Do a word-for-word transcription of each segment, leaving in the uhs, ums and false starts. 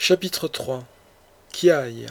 Chapitre trois. Kiaï.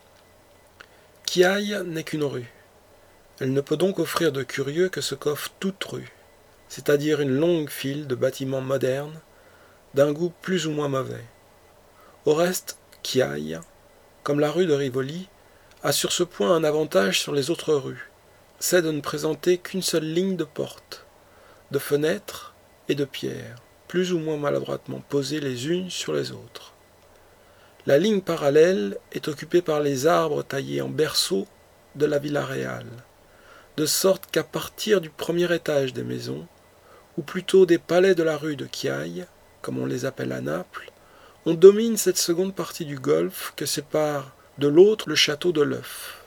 Kiaï n'est qu'une rue. Elle ne peut donc offrir de curieux que ce qu'offre toute rue, c'est-à-dire une longue file de bâtiments modernes, d'un goût plus ou moins mauvais. Au reste, Kiaï, comme la rue de Rivoli, a sur ce point un avantage sur les autres rues, c'est de ne présenter qu'une seule ligne de portes, de fenêtres et de pierres, plus ou moins maladroitement posées les unes sur les autres. La ligne parallèle est occupée par les arbres taillés en berceau de la Villa Reale, de sorte qu'à partir du premier étage des maisons, ou plutôt des palais de la rue de Kiaï, comme on les appelle à Naples, on domine cette seconde partie du golfe que sépare de l'autre le château de l'Œuf.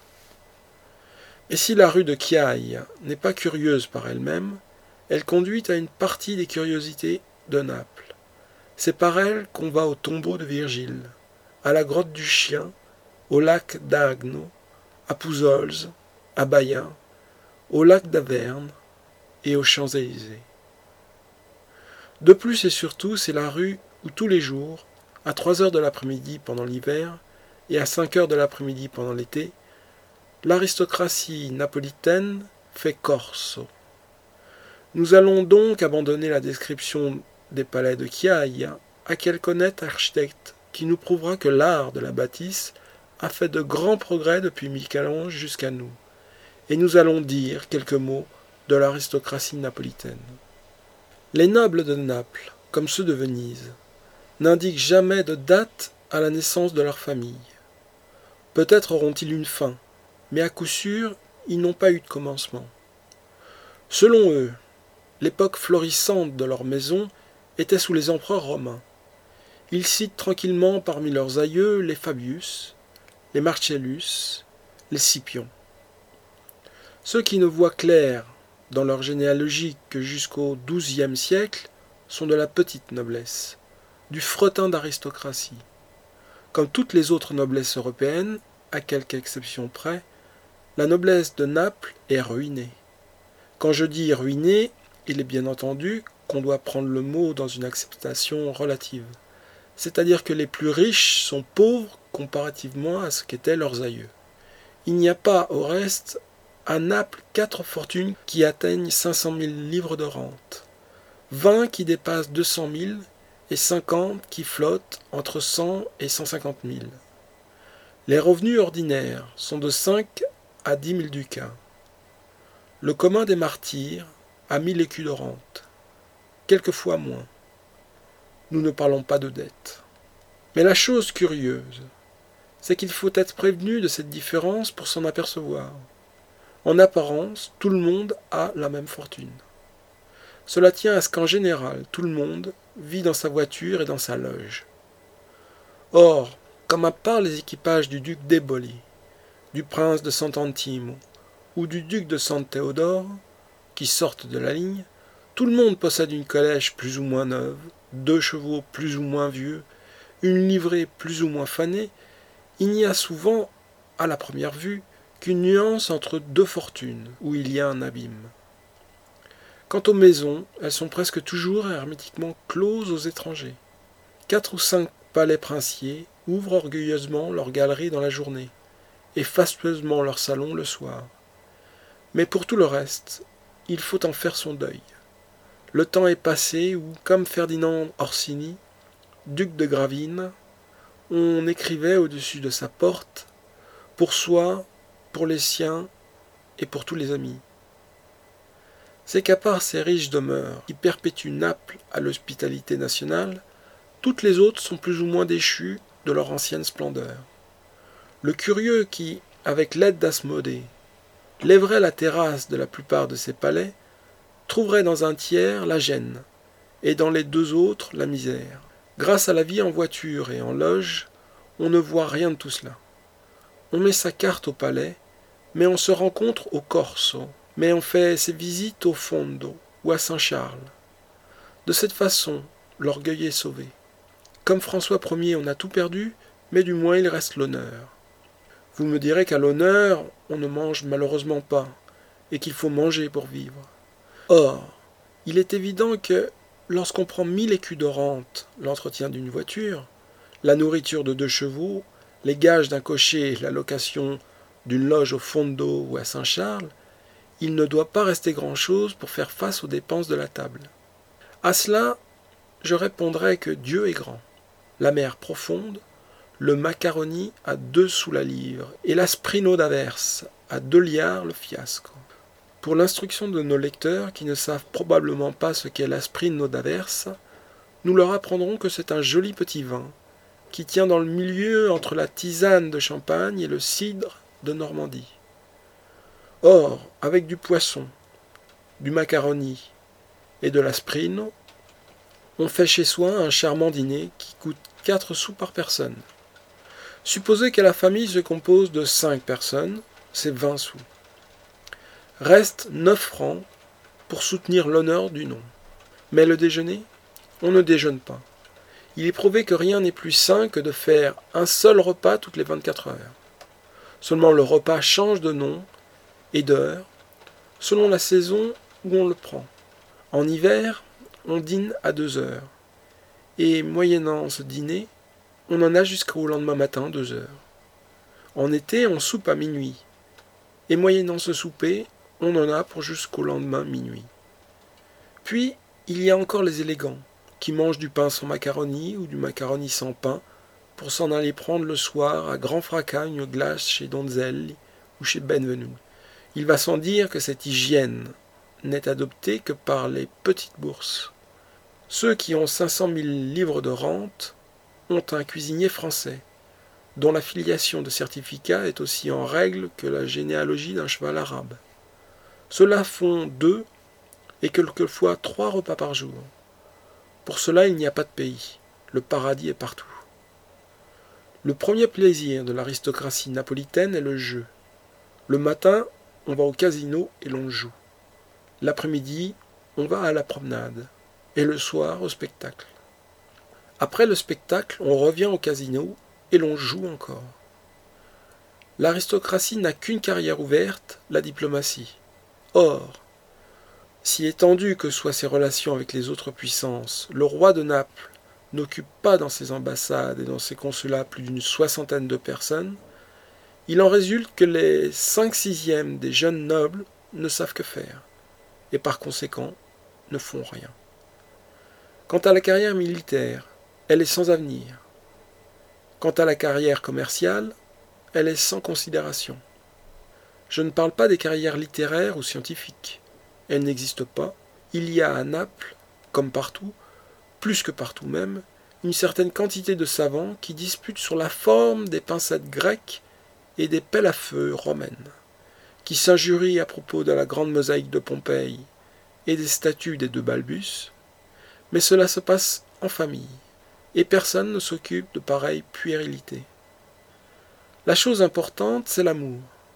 Et si la rue de Kiaï n'est pas curieuse par elle-même, elle conduit à une partie des curiosités de Naples. C'est par elle qu'on va au tombeau de Virgile, à la grotte du Chien, au lac d'Agno, à Pouzols, à Bayen, au lac d'Averne et aux Champs-Élysées. De plus et surtout, c'est la rue où tous les jours, à trois heures de l'après-midi pendant l'hiver et à cinq heures de l'après-midi pendant l'été, l'aristocratie napolitaine fait corso. Nous allons donc abandonner la description des palais de Kiaï à quelque honnête architecte qui nous prouvera que l'art de la bâtisse a fait de grands progrès depuis Michel-Ange jusqu'à nous, et nous allons dire quelques mots de l'aristocratie napolitaine. Les nobles de Naples, comme ceux de Venise, n'indiquent jamais de date à la naissance de leur famille. Peut-être auront-ils une fin, mais à coup sûr, ils n'ont pas eu de commencement. Selon eux, l'époque florissante de leur maison était sous les empereurs romains. Ils citent tranquillement parmi leurs aïeux les Fabius, les Marcellus, les Scipion. Ceux qui ne voient clair dans leur généalogie que jusqu'au douzième siècle sont de la petite noblesse, du fretin d'aristocratie. Comme toutes les autres noblesses européennes, à quelque exception près, la noblesse de Naples est ruinée. Quand je dis ruinée, il est bien entendu qu'on doit prendre le mot dans une acceptation relative. C'est-à-dire que les plus riches sont pauvres comparativement à ce qu'étaient leurs aïeux. Il n'y a pas, au reste, à Naples quatre fortunes qui atteignent cinq cent mille livres de rente, vingt qui dépassent deux cent mille et cinquante qui flottent entre cent et cent cinquante mille. Les revenus ordinaires sont de cinq à dix mille ducats. Le commun des martyrs a mille écus de rente, quelquefois moins. Nous ne parlons pas de dette. Mais la chose curieuse, c'est qu'il faut être prévenu de cette différence pour s'en apercevoir. En apparence, tout le monde a la même fortune. Cela tient à ce qu'en général, tout le monde vit dans sa voiture et dans sa loge. Or, comme à part les équipages du duc d'Éboli, du prince de Sant'Antimo ou du duc de San Théodore, qui sortent de la ligne, tout le monde possède une calèche plus ou moins neuve, deux chevaux plus ou moins vieux, une livrée plus ou moins fanée. Il n'y a souvent, à la première vue, qu'une nuance entre deux fortunes, où il y a un abîme. Quant aux maisons, elles sont presque toujours hermétiquement closes aux étrangers. Quatre ou cinq palais princiers ouvrent orgueilleusement leurs galeries dans la journée, et fastueusement leurs salons le soir. Mais pour tout le reste, il faut en faire son deuil. Le temps est passé où, comme Ferdinand Orsini, duc de Gravine, on écrivait au-dessus de sa porte « Pour soi, pour les siens et pour tous les amis ». C'est qu'à part ces riches demeures qui perpétuent Naples à l'hospitalité nationale, toutes les autres sont plus ou moins déchues de leur ancienne splendeur. Le curieux qui, avec l'aide d'Asmodée, lèverait la terrasse de la plupart de ces palais, trouverait dans un tiers la gêne, et dans les deux autres la misère. Grâce à la vie en voiture et en loge, on ne voit rien de tout cela. On met sa carte au palais, mais on se rencontre au Corso, mais on fait ses visites au Fondo ou à Saint-Charles. De cette façon, l'orgueil est sauvé. Comme François Ier, on a tout perdu, mais du moins il reste l'honneur. Vous me direz qu'à l'honneur, on ne mange malheureusement pas, et qu'il faut manger pour vivre. Or, il est évident que, lorsqu'on prend mille écus de rente l'entretien d'une voiture, la nourriture de deux chevaux, les gages d'un cocher, la location d'une loge au Fondo ou à Saint-Charles, il ne doit pas rester grand-chose pour faire face aux dépenses de la table. À cela, je répondrai que Dieu est grand, la mer profonde, le macaroni à deux sous la livre et l'asprino d'averse à deux liards le fiasco. Pour l'instruction de nos lecteurs qui ne savent probablement pas ce qu'est l'asprino d'averse, nous leur apprendrons que c'est un joli petit vin qui tient dans le milieu entre la tisane de Champagne et le cidre de Normandie. Or, avec du poisson, du macaroni et de l'asprino, on fait chez soi un charmant dîner qui coûte quatre sous par personne. Supposez que la famille se compose de cinq personnes, c'est vingt sous. Reste neuf francs pour soutenir l'honneur du nom. Mais le déjeuner, on ne déjeune pas. Il est prouvé que rien n'est plus sain que de faire un seul repas toutes les vingt-quatre heures. Seulement le repas change de nom et d'heure selon la saison où on le prend. En hiver, on dîne à deux heures. Et moyennant ce dîner, on en a jusqu'au lendemain matin, deux heures. En été, on soupe à minuit. Et moyennant ce souper, on en a pour jusqu'au lendemain minuit. Puis, il y a encore les élégants, qui mangent du pain sans macaroni ou du macaroni sans pain, pour s'en aller prendre le soir à grand fracas une glace chez Donzelli ou chez Benvenu. Il va sans dire que cette hygiène n'est adoptée que par les petites bourses. Ceux qui ont cinq cent mille livres de rente ont un cuisinier français, dont la filiation de certificat est aussi en règle que la généalogie d'un cheval arabe. Ceux-là font deux et quelquefois trois repas par jour. Pour cela, il n'y a pas de pays. Le paradis est partout. Le premier plaisir de l'aristocratie napolitaine est le jeu. Le matin, on va au casino et l'on joue. L'après-midi, on va à la promenade. Et le soir, au spectacle. Après le spectacle, on revient au casino et l'on joue encore. L'aristocratie n'a qu'une carrière ouverte, la diplomatie. Or, si étendu que soient ses relations avec les autres puissances, le roi de Naples n'occupe pas dans ses ambassades et dans ses consulats plus d'une soixantaine de personnes, il en résulte que les cinq sixièmes des jeunes nobles ne savent que faire, et par conséquent ne font rien. Quant à la carrière militaire, elle est sans avenir. Quant à la carrière commerciale, elle est sans considération. Je ne parle pas des carrières littéraires ou scientifiques. Elles n'existent pas. Il y a à Naples, comme partout, plus que partout même, une certaine quantité de savants qui disputent sur la forme des pincettes grecques et des pelles à feu romaines, qui s'injurient à propos de la grande mosaïque de Pompéi et des statues des deux Balbus, mais cela se passe en famille, et personne ne s'occupe de pareille puérilité. La chose importante, c'est l'amour.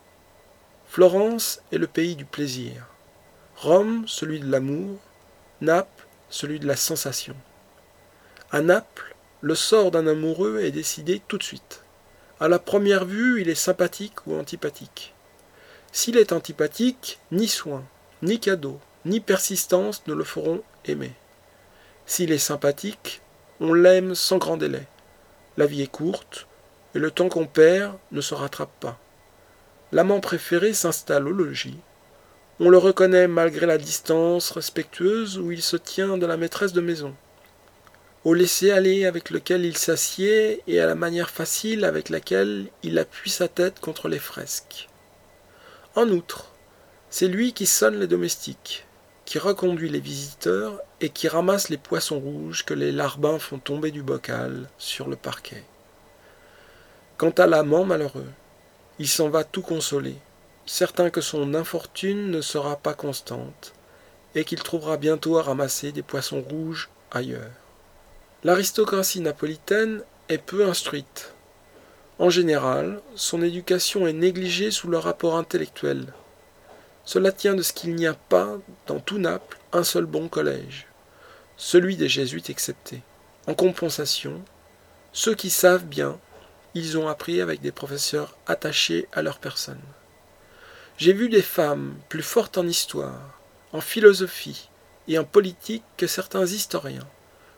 Florence est le pays du plaisir, Rome celui de l'amour, Naples celui de la sensation. À Naples, le sort d'un amoureux est décidé tout de suite. À la première vue, il est sympathique ou antipathique. S'il est antipathique, ni soin, ni cadeau, ni persistance ne le feront aimer. S'il est sympathique, on l'aime sans grand délai. La vie est courte, et le temps qu'on perd ne se rattrape pas. L'amant préféré s'installe au logis. On le reconnaît malgré la distance respectueuse où il se tient de la maîtresse de maison, au laisser-aller avec lequel il s'assied et à la manière facile avec laquelle il appuie sa tête contre les fresques. En outre, c'est lui qui sonne les domestiques, qui reconduit les visiteurs et qui ramasse les poissons rouges que les larbins font tomber du bocal sur le parquet. Quant à l'amant malheureux, il s'en va tout consolé, certain que son infortune ne sera pas constante et qu'il trouvera bientôt à ramasser des poissons rouges ailleurs. L'aristocratie napolitaine est peu instruite. En général, son éducation est négligée sous le rapport intellectuel. Cela tient de ce qu'il n'y a pas, dans tout Naples, un seul bon collège, celui des jésuites excepté. En compensation, ceux qui savent bien, ils ont appris avec des professeurs attachés à leur personne. J'ai vu des femmes plus fortes en histoire, en philosophie et en politique que certains historiens,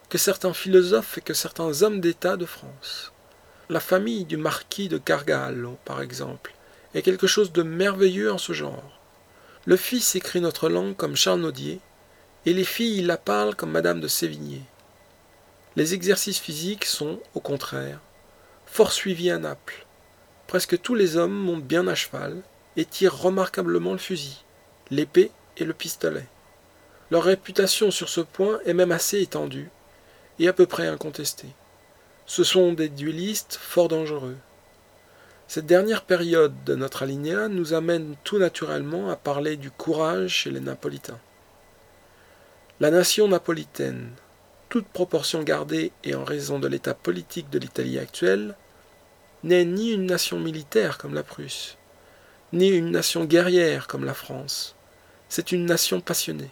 que certains philosophes et que certains hommes d'État de France. La famille du marquis de Cargallo, par exemple, est quelque chose de merveilleux en ce genre. Le fils écrit notre langue comme Charles Nodier, et les filles la parlent comme Madame de Sévigné. Les exercices physiques sont, au contraire, fort suivis à Naples. Presque tous les hommes montent bien à cheval et tirent remarquablement le fusil, l'épée et le pistolet. Leur réputation sur ce point est même assez étendue et à peu près incontestée. Ce sont des duellistes fort dangereux. Cette dernière période de notre alinéa nous amène tout naturellement à parler du courage chez les Napolitains. La nation napolitaine, toute proportion gardée et en raison de l'état politique de l'Italie actuelle, n'est ni une nation militaire comme la Prusse, ni une nation guerrière comme la France. C'est une nation passionnée.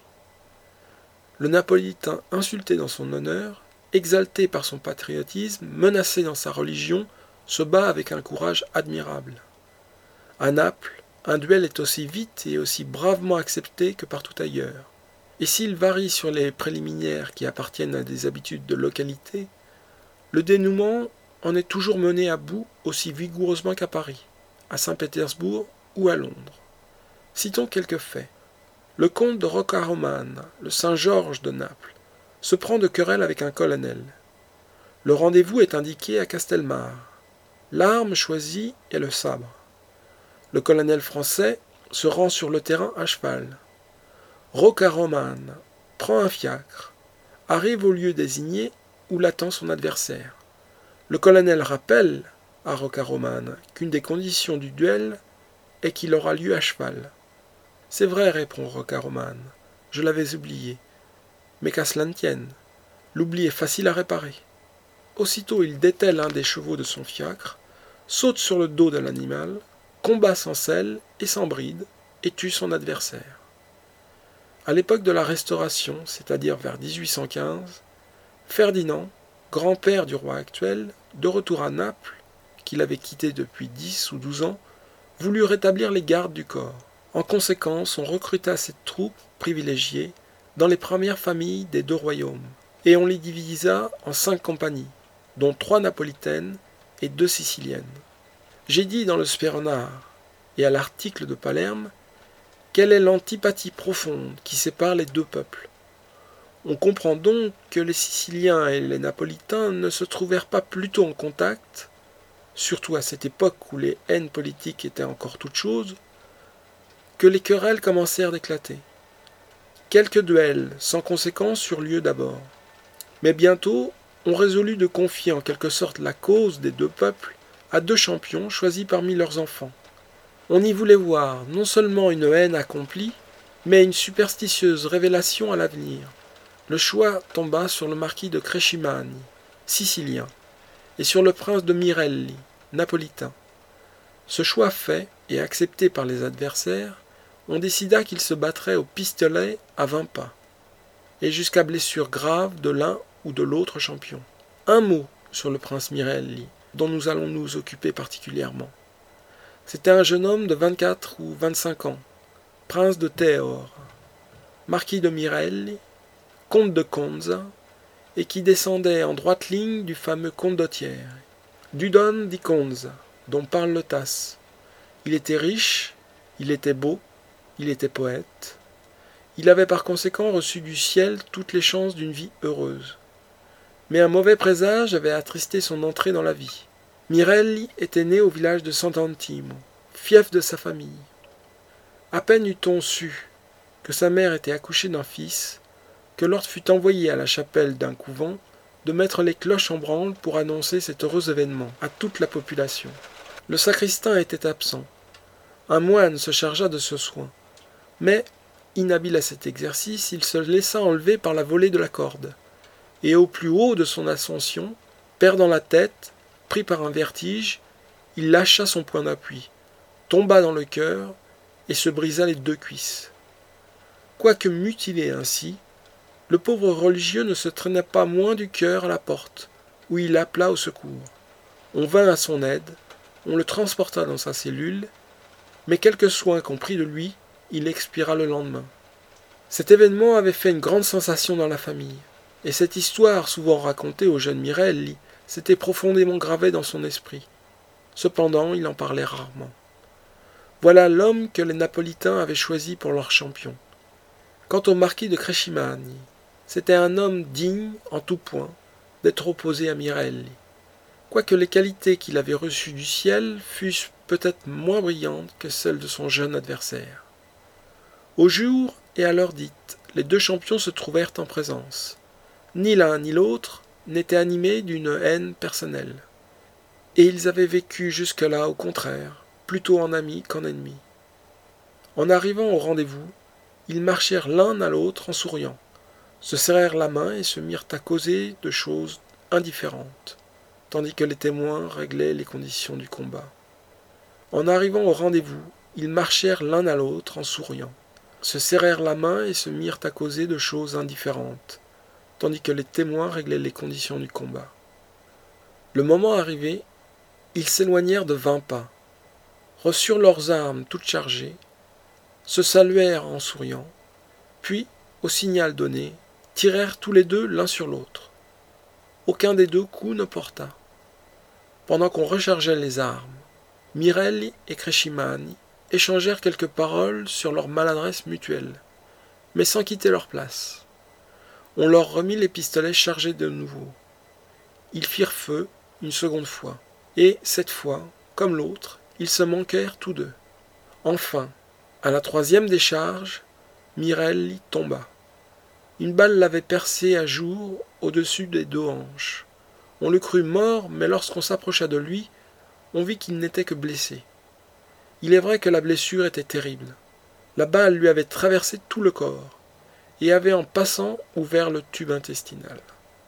Le Napolitain insulté dans son honneur, exalté par son patriotisme, menacé dans sa religion, se bat avec un courage admirable. À Naples, un duel est aussi vite et aussi bravement accepté que partout ailleurs. Et s'il varie sur les préliminaires qui appartiennent à des habitudes de localité, le dénouement en est toujours mené à bout aussi vigoureusement qu'à Paris, à Saint-Pétersbourg ou à Londres. Citons quelques faits. Le comte de Rocca-Romane, le Saint-Georges de Naples, se prend de querelle avec un colonel. Le rendez-vous est indiqué à Castelmar. L'arme choisie est le sabre. Le colonel français se rend sur le terrain à cheval. Rocca-Romane prend un fiacre, arrive au lieu désigné où l'attend son adversaire. Le colonel rappelle à Rocca-Romane qu'une des conditions du duel est qu'il aura lieu à cheval. « C'est vrai, répond Rocca-Romane, je l'avais oublié. Mais qu'à cela ne tienne, l'oubli est facile à réparer. » Aussitôt il dételle un des chevaux de son fiacre, saute sur le dos de l'animal, combat sans selle et sans bride, et tue son adversaire. À l'époque de la Restauration, c'est-à-dire vers dix-huit cent quinze, Ferdinand, grand-père du roi actuel, de retour à Naples, qu'il avait quitté depuis dix ou douze ans, voulut rétablir les gardes du corps. En conséquence, on recruta cette troupe privilégiée dans les premières familles des deux royaumes, et on les divisa en cinq compagnies, dont trois napolitaines et deux siciliennes. J'ai dit dans le Speronare et à l'article de Palerme quelle est l'antipathie profonde qui sépare les deux peuples. On comprend donc que les Siciliens et les Napolitains ne se trouvèrent pas plutôt en contact, surtout à cette époque où les haines politiques étaient encore toutes choses, que les querelles commencèrent d'éclater. Quelques duels, sans conséquence, eurent lieu d'abord. Mais bientôt, on résolut de confier en quelque sorte la cause des deux peuples à deux champions choisis parmi leurs enfants. On y voulait voir non seulement une haine accomplie, mais une superstitieuse révélation à l'avenir. Le choix tomba sur le marquis de Crescimani, sicilien, et sur le prince de Mirelli, napolitain. Ce choix fait et accepté par les adversaires, on décida qu'ils se battraient au pistolet à vingt pas, et jusqu'à blessure grave de l'un ou de l'autre champion. Un mot sur le prince Mirelli, dont nous allons nous occuper particulièrement. C'était un jeune homme de vingt-quatre ou vingt-cinq ans, prince de Teor, marquis de Mirelli, comte de Conza, et qui descendait en droite ligne du fameux condottiere, Dudon di Conza, dont parle le Tasse. Il était riche, il était beau, il était poète. Il avait par conséquent reçu du ciel toutes les chances d'une vie heureuse. Mais un mauvais présage avait attristé son entrée dans la vie. Mirelli était né au village de Sant'Antimo, fief de sa famille. À peine eut-on su que sa mère était accouchée d'un fils, que l'ordre fut envoyé à la chapelle d'un couvent de mettre les cloches en branle pour annoncer cet heureux événement à toute la population. Le sacristain était absent. Un moine se chargea de ce soin. Mais, inhabile à cet exercice, il se laissa enlever par la volée de la corde. Et au plus haut de son ascension, perdant la tête, pris par un vertige, il lâcha son point d'appui, tomba dans le cœur et se brisa les deux cuisses. Quoique mutilé ainsi, le pauvre religieux ne se traîna pas moins du cœur à la porte, où il appela au secours. On vint à son aide, on le transporta dans sa cellule, mais quelques soins qu'on prit de lui, il expira le lendemain. Cet événement avait fait une grande sensation dans la famille. et cette histoire, souvent racontée au jeune Mirelli, s'était profondément gravée dans son esprit. Cependant, il en parlait rarement. Voilà l'homme que les Napolitains avaient choisi pour leur champion. Quant au marquis de Crescimani, c'était un homme digne, en tout point, d'être opposé à Mirelli, quoique les qualités qu'il avait reçues du ciel fussent peut-être moins brillantes que celles de son jeune adversaire. Au jour et à l'heure dite, les deux champions se trouvèrent en présence. Ni l'un ni l'autre n'étaient animés d'une haine personnelle, et ils avaient vécu jusque-là au contraire, plutôt en amis qu'en ennemis. En arrivant au rendez-vous, ils marchèrent l'un à l'autre en souriant, se serrèrent la main et se mirent à causer de choses indifférentes, tandis que les témoins réglaient les conditions du combat. En arrivant au rendez-vous, ils marchèrent l'un à l'autre en souriant, se serrèrent la main et se mirent à causer de choses indifférentes, tandis que les témoins réglaient les conditions du combat. Le moment arrivé, ils s'éloignèrent de vingt pas, reçurent leurs armes toutes chargées, se saluèrent en souriant, puis, au signal donné, tirèrent tous les deux l'un sur l'autre. Aucun des deux coups ne porta. Pendant qu'on rechargeait les armes, Mirelli et Crescimani échangèrent quelques paroles sur leur maladresse mutuelle, mais sans quitter leur place. On leur remit les pistolets chargés de nouveau. Ils firent feu une seconde fois, et, cette fois, comme l'autre, ils se manquèrent tous deux. Enfin, à la troisième décharge, Mirelli tomba. Une balle l'avait percé à jour au-dessus des deux hanches. On le crut mort, mais lorsqu'on s'approcha de lui, on vit qu'il n'était que blessé. Il est vrai que la blessure était terrible. La balle lui avait traversé tout le corps, et avait en passant ouvert le tube intestinal.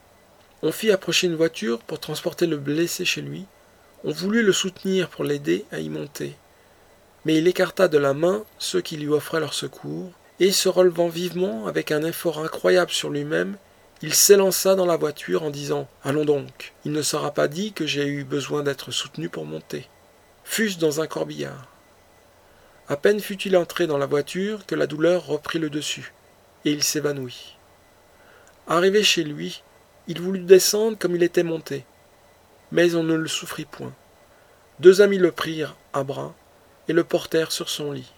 On fit approcher une voiture pour transporter le blessé chez lui. On voulut le soutenir pour l'aider à y monter, mais il écarta de la main ceux qui lui offraient leur secours, et se relevant vivement avec un effort incroyable sur lui-même, il s'élança dans la voiture en disant « Allons donc, il ne sera pas dit que j'ai eu besoin d'être soutenu pour monter. » Fût-ce dans un corbillard. À peine fut-il entré dans la voiture que la douleur reprit le dessus, et il s'évanouit. Arrivé chez lui, il voulut descendre comme il était monté, mais on ne le souffrit point. Deux amis le prirent à bras et le portèrent sur son lit.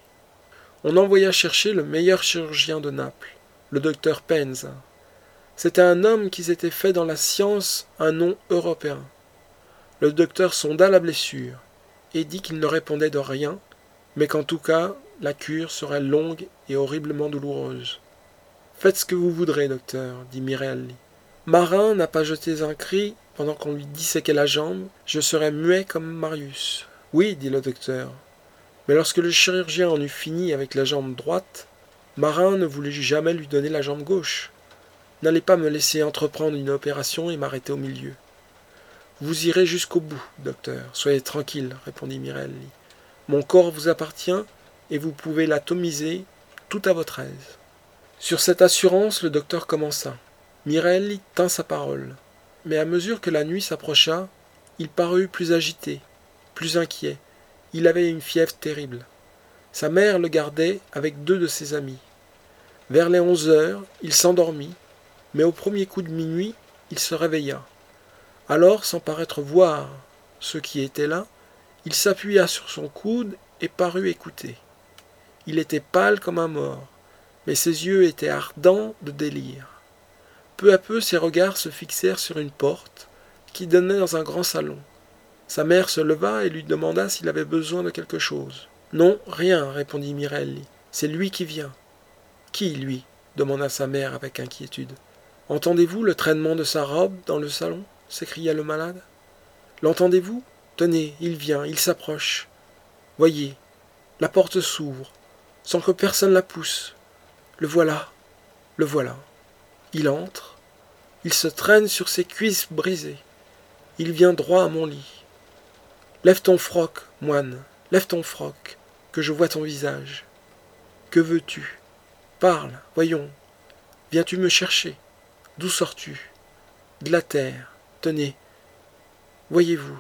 On envoya chercher le meilleur chirurgien de Naples, le docteur Penza. C'était un homme qui s'était fait dans la science un nom européen. Le docteur sonda la blessure et dit qu'il ne répondait de rien, mais qu'en tout cas, la cure serait longue et horriblement douloureuse. « Faites ce que vous voudrez, docteur, dit Mirelli. Marin n'a pas jeté un cri pendant qu'on lui disséquait la jambe, je serais muet comme Marius. »« Oui, dit le docteur. Mais lorsque le chirurgien en eut fini avec la jambe droite, Marin ne voulut jamais lui donner la jambe gauche. N'allez pas me laisser entreprendre une opération et m'arrêter au milieu. »« Vous irez jusqu'au bout, docteur, soyez tranquille, répondit Mirelli. Mon corps vous appartient et vous pouvez l'atomiser tout à votre aise. » Sur cette assurance, le docteur commença. Mirelli tint sa parole, mais à mesure que la nuit s'approcha, il parut plus agité, plus inquiet. Il avait une fièvre terrible. Sa mère le gardait avec deux de ses amis. Vers les onze heures, il s'endormit, mais au premier coup de minuit, il se réveilla. Alors, sans paraître voir ceux qui étaient là, il s'appuya sur son coude et parut écouter. Il était pâle comme un mort, mais ses yeux étaient ardents de délire. Peu à peu, ses regards se fixèrent sur une porte qui donnait dans un grand salon. Sa mère se leva et lui demanda s'il avait besoin de quelque chose. « Non, rien, répondit Mirelli. C'est lui qui vient. »« Qui, lui » demanda sa mère avec inquiétude. « Entendez-vous le traînement de sa robe dans le salon » s'écria le malade. « L'entendez-vous ? Tenez, il vient, il s'approche. Voyez, la porte s'ouvre, sans que personne la pousse. Le voilà, le voilà. Il entre, il se traîne sur ses cuisses brisées. Il vient droit à mon lit. Lève ton froc, moine, lève ton froc, que je vois ton visage. Que veux-tu ? Parle, voyons. Viens-tu me chercher ? D'où sors-tu ? De la terre. Tenez. Voyez-vous.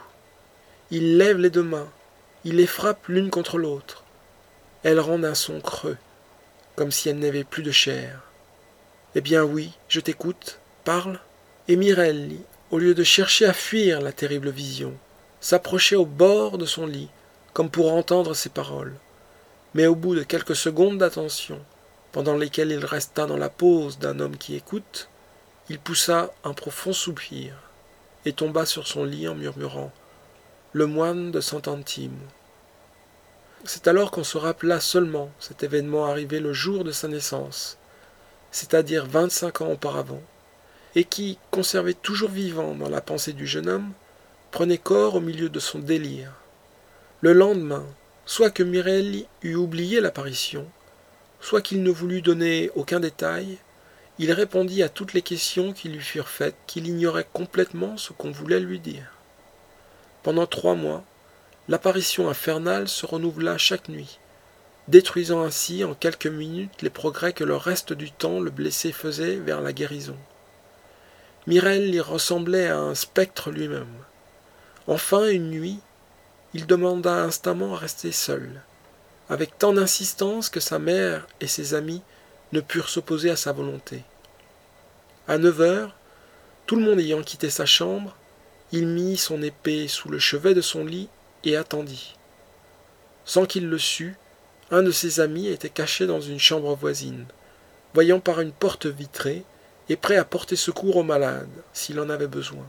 Il lève les deux mains. Il les frappe l'une contre l'autre. Elles rendent un son creux, comme si elles n'avaient plus de chair. Eh bien oui, je t'écoute. parle, et Mirelli, au lieu de chercher à fuir la terrible vision, s'approchait au bord de son lit, comme pour entendre ses paroles. Mais au bout de quelques secondes d'attention, pendant lesquelles il resta dans la pose d'un homme qui écoute, il poussa un profond soupir et tomba sur son lit en murmurant « Le moine de Sant'Antimo ». C'est alors qu'on se rappela seulement cet événement arrivé le jour de sa naissance, c'est-à-dire vingt-cinq ans auparavant, et qui, conservé toujours vivant dans la pensée du jeune homme, prenait corps au milieu de son délire. Le lendemain, soit que Mirelli eût oublié l'apparition, soit qu'il ne voulût donner aucun détail, il répondit à toutes les questions qui lui furent faites, qu'il ignorait complètement ce qu'on voulait lui dire. Pendant trois mois, l'apparition infernale se renouvela chaque nuit, détruisant ainsi en quelques minutes les progrès que le reste du temps le blessé faisait vers la guérison. Mirelli ressemblait à un spectre lui-même. Enfin, une nuit, il demanda instamment à rester seul, avec tant d'insistance que sa mère et ses amis ne purent s'opposer à sa volonté. À neuf heures, tout le monde ayant quitté sa chambre, il mit son épée sous le chevet de son lit et attendit. Sans qu'il le sût, un de ses amis était caché dans une chambre voisine, voyant par une porte vitrée et prêt à porter secours aux malades s'il en avait besoin.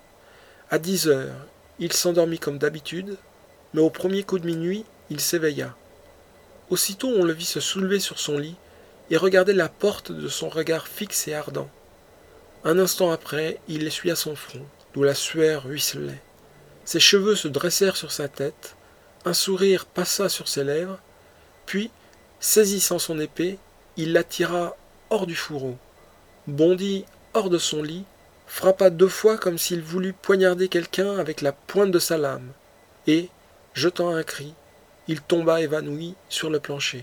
À dix heures, il s'endormit comme d'habitude, mais au premier coup de minuit, il s'éveilla. Aussitôt on le vit se soulever sur son lit et regarder la porte de son regard fixe et ardent. Un instant après, il essuya son front, d'où la sueur ruisselait. Ses cheveux se dressèrent sur sa tête, un sourire passa sur ses lèvres, puis, saisissant son épée, il la tira hors du fourreau, bondit hors de son lit, frappa deux fois comme s'il voulût poignarder quelqu'un avec la pointe de sa lame, et, jetant un cri, il tomba évanoui sur le plancher.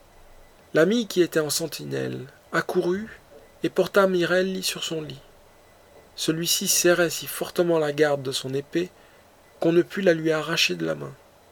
L'ami qui était en sentinelle accourut et porta Mirelli sur son lit. Celui-ci serrait si fortement la garde de son épée qu'on ne put la lui arracher de la main.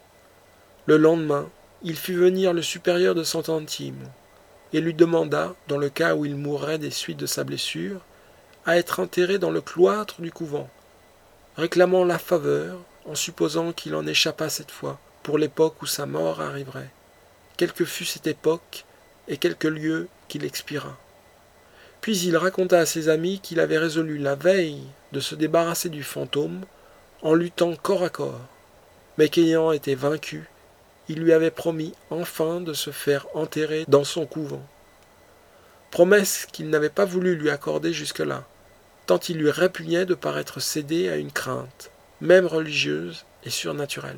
Le lendemain, il fit venir le supérieur de Sant'Antimo et lui demanda, dans le cas où il mourrait des suites de sa blessure, à être enterré dans le cloître du couvent, réclamant la faveur en supposant qu'il en échappât cette fois pour l'époque où sa mort arriverait, quelle que fût cette époque et quelque lieu qu'il expira. Puis il raconta à ses amis qu'il avait résolu la veille de se débarrasser du fantôme en luttant corps à corps, mais qu'ayant été vaincu, il lui avait promis enfin de se faire enterrer dans son couvent. Promesse qu'il n'avait pas voulu lui accorder jusque-là, tant il lui répugnait de paraître céder à une crainte, même religieuse et surnaturelle.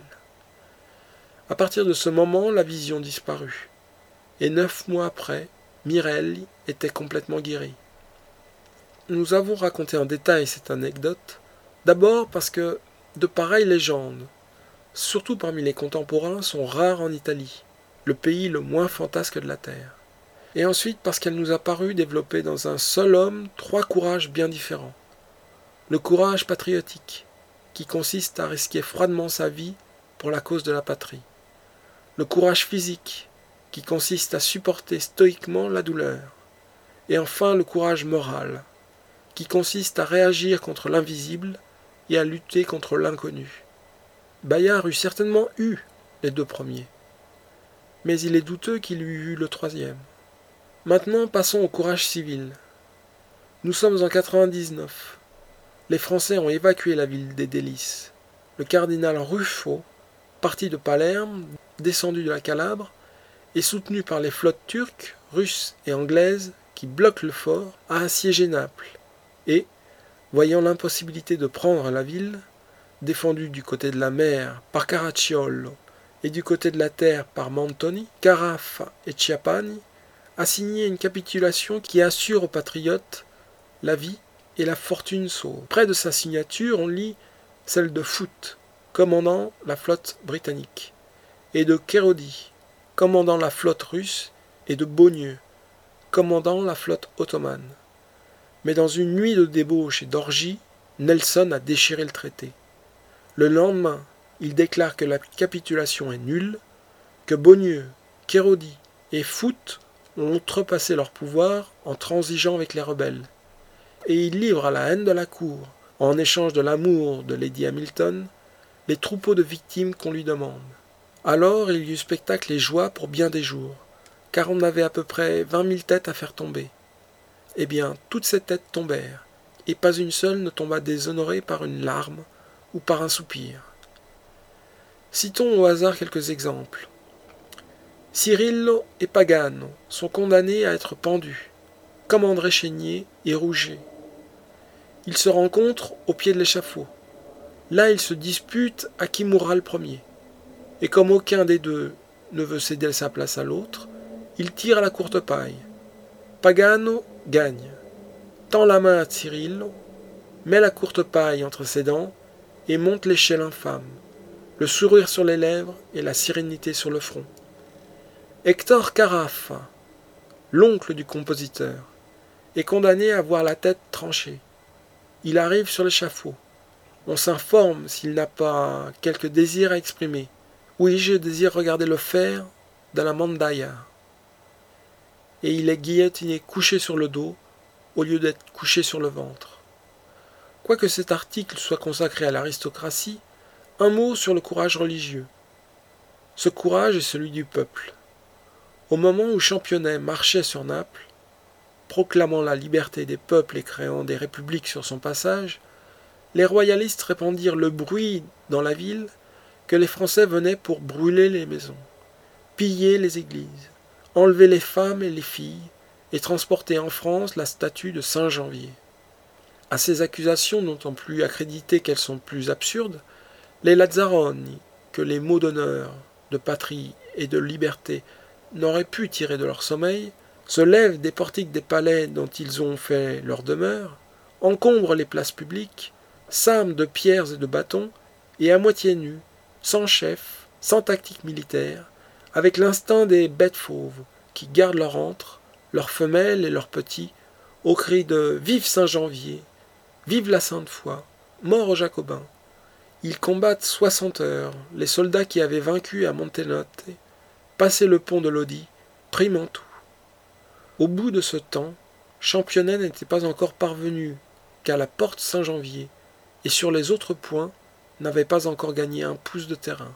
À partir de ce moment, la vision disparut, et neuf mois après, Mirelli était complètement guéri. Nous avons raconté en détail cette anecdote, d'abord parce que de pareilles légendes, surtout parmi les contemporains, sont rares en Italie, le pays le moins fantasque de la Terre. Et ensuite parce qu'elle nous a paru développer dans un seul homme trois courages bien différents. Le courage patriotique, qui consiste à risquer froidement sa vie pour la cause de la patrie. Le courage physique, qui consiste à supporter stoïquement la douleur. Et enfin le courage moral, qui consiste à réagir contre l'invisible et à lutter contre l'inconnu. Bayard eût certainement eu les deux premiers, mais il est douteux qu'il eût eu le troisième. Maintenant, passons au courage civil. Nous sommes en quatre-vingt-dix-neuf. Les Français ont évacué la ville des Délices. Le cardinal Ruffo, parti de Palerme, descendu de la Calabre, et soutenu par les flottes turques, russes et anglaises qui bloquent le fort, a assiégé Naples, et, voyant l'impossibilité de prendre la ville, défendue du côté de la mer par Caracciolo et du côté de la terre par Montoni, Carafa et Chiappani, a signé une capitulation qui assure aux patriotes la vie et la fortune sauve. Près de sa signature, on lit celle de Foote, commandant la flotte britannique, et de Kérodi, commandant la flotte russe, et de Beaunieu, commandant la flotte ottomane. Mais dans une nuit de débauche et d'orgie, Nelson a déchiré le traité. Le lendemain, il déclare que la capitulation est nulle, que Beaunieu, Kérodi et Foote ont outrepassé leur pouvoir en transigeant avec les rebelles, et il livre à la haine de la cour, en échange de l'amour de Lady Hamilton, les troupeaux de victimes qu'on lui demande. Alors il y eut spectacle et joie pour bien des jours, car on avait à peu près vingt mille têtes à faire tomber. Eh bien, toutes ces têtes tombèrent, et pas une seule ne tomba déshonorée par une larme ou par un soupir. Citons au hasard quelques exemples. Cirillo et Pagano sont condamnés à être pendus, comme André Chénier et Rouget. Ils se rencontrent au pied de l'échafaud. Là, ils se disputent à qui mourra le premier. Et comme aucun des deux ne veut céder sa place à l'autre, ils tirent à la courte paille. Pagano gagne, tend la main à Cirillo, met la courte paille entre ses dents et monte l'échelle infâme, le sourire sur les lèvres et la sérénité sur le front. Hector Carafa, l'oncle du compositeur, est condamné à voir la tête tranchée. Il arrive sur l'échafaud. On s'informe s'il n'a pas quelque désir à exprimer. Oui, je désire regarder le fer de la mandaïa. Et il est guillotiné couché sur le dos, au lieu d'être couché sur le ventre. Quoique cet article soit consacré à l'aristocratie, un mot sur le courage religieux. Ce courage est celui du peuple. Au moment où Championnet marchait sur Naples, proclamant la liberté des peuples et créant des républiques sur son passage, les royalistes répandirent le bruit dans la ville que les Français venaient pour brûler les maisons, piller les églises, enlever les femmes et les filles et transporter en France la statue de Saint Janvier. À ces accusations, n'étant plus accréditées qu'elles sont plus absurdes, les Lazzaroni, que les mots d'honneur, de patrie et de liberté n'auraient pu tirer de leur sommeil, se lèvent des portiques des palais dont ils ont fait leur demeure, encombrent les places publiques, s'arment de pierres et de bâtons, et à moitié nus, sans chef, sans tactique militaire, avec l'instinct des bêtes fauves qui gardent leur antre, leurs femelles et leurs petits, au cri de « Vive Saint-Janvier ! Vive la Sainte-Foi ! Mort aux Jacobins !» Ils combattent soixante heures, les soldats qui avaient vaincu à Montenotte, passé le pont de Lodi, pris Mantoue. Au bout de ce temps, Championnet n'était pas encore parvenu qu'à la porte Saint-Janvier, et sur les autres points n'avait pas encore gagné un pouce de terrain.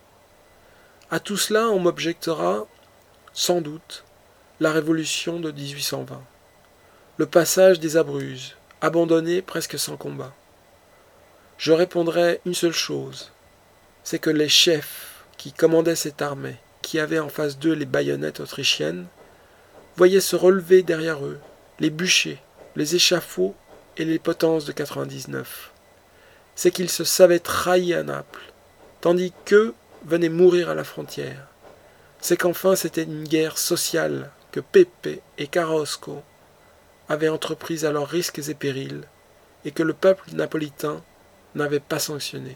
À tout cela, on m'objectera, sans doute, la Révolution de dix-huit cent vingt, le passage des Abruzzes, abandonné presque sans combat. Je répondrai une seule chose, c'est que les chefs qui commandaient cette armée, qui avaient en face d'eux les baïonnettes autrichiennes, voyaient se relever derrière eux les bûchers, les échafauds et les potences de quatre-vingt-dix-neuf. C'est qu'ils se savaient trahis à Naples, tandis qu'eux venaient mourir à la frontière. C'est qu'enfin c'était une guerre sociale que Pepe et Carrasco avaient entreprise à leurs risques et périls, et que le peuple napolitain n'avait pas sanctionné.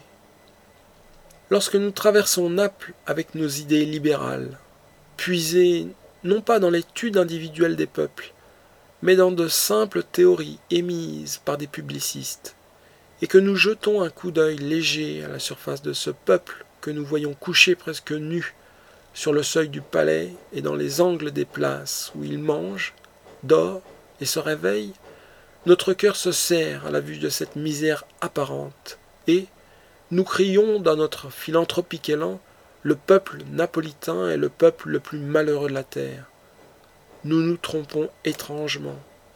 Lorsque nous traversons Naples avec nos idées libérales, puisées non pas dans l'étude individuelle des peuples, mais dans de simples théories émises par des publicistes, et que nous jetons un coup d'œil léger à la surface de ce peuple que nous voyons couché presque nu sur le seuil du palais et dans les angles des places où il mange, dort et se réveille, notre cœur se serre à la vue de cette misère apparente, et nous crions dans notre philanthropique élan, le peuple napolitain est le peuple le plus malheureux de la terre. Nous nous trompons étrangement.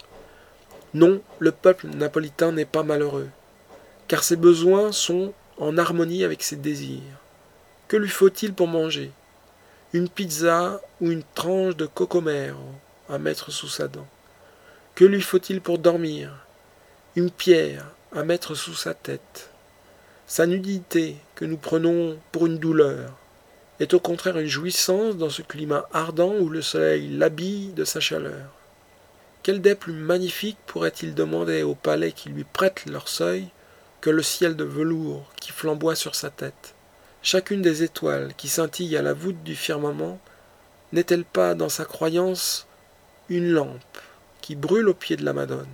Non, le peuple napolitain n'est pas malheureux, car ses besoins sont en harmonie avec ses désirs. Que lui faut-il pour manger? Une pizza ou une tranche de cocomero à mettre sous sa dent? Que lui faut-il pour dormir? Une pierre à mettre sous sa tête? Sa nudité, que nous prenons pour une douleur, est au contraire une jouissance dans ce climat ardent où le soleil l'habille de sa chaleur. Quel dais plus magnifique pourrait-il demander aux palais qui lui prêtent leur seuil que le ciel de velours qui flamboie sur sa tête? Chacune des étoiles qui scintillent à la voûte du firmament n'est-elle pas dans sa croyance une lampe qui brûle au pied de la Madone?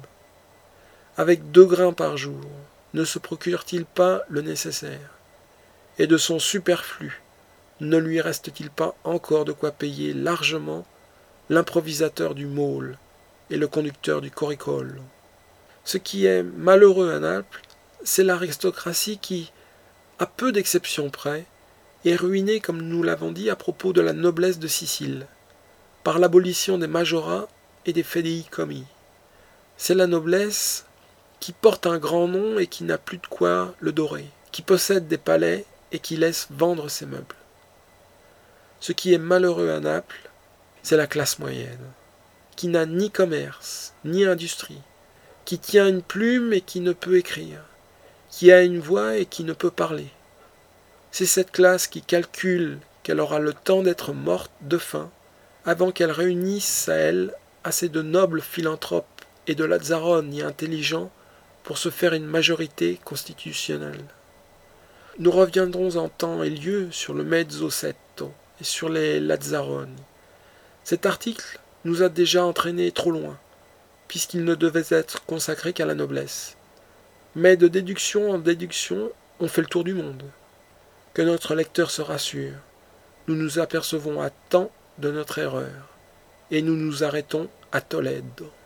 Avec deux grains par jour, ne se procure-t-il pas le nécessaire? Et de son superflu, ne lui reste-t-il pas encore de quoi payer largement l'improvisateur du môle et le conducteur du corricole? Ce qui est malheureux à Naples, c'est l'aristocratie qui, à peu d'exceptions près, est ruinée, comme nous l'avons dit, à propos de la noblesse de Sicile, par l'abolition des majorats et des fideikommis. C'est la noblesse qui porte un grand nom et qui n'a plus de quoi le dorer, qui possède des palais et qui laisse vendre ses meubles. Ce qui est malheureux à Naples, c'est la classe moyenne, qui n'a ni commerce, ni industrie, qui tient une plume et qui ne peut écrire, qui a une voix et qui ne peut parler. C'est cette classe qui calcule qu'elle aura le temps d'être morte de faim avant qu'elle réunisse à elle assez de nobles philanthropes et de lazzaroni intelligents pour se faire une majorité constitutionnelle. Nous reviendrons en temps et lieu sur le mezzo setto et sur les lazzaroni. Cet article nous a déjà entraînés trop loin, puisqu'il ne devait être consacré qu'à la noblesse. Mais de déduction en déduction, on fait le tour du monde. Que notre lecteur se rassure, nous nous apercevons à temps de notre erreur, et nous nous arrêtons à Tolède.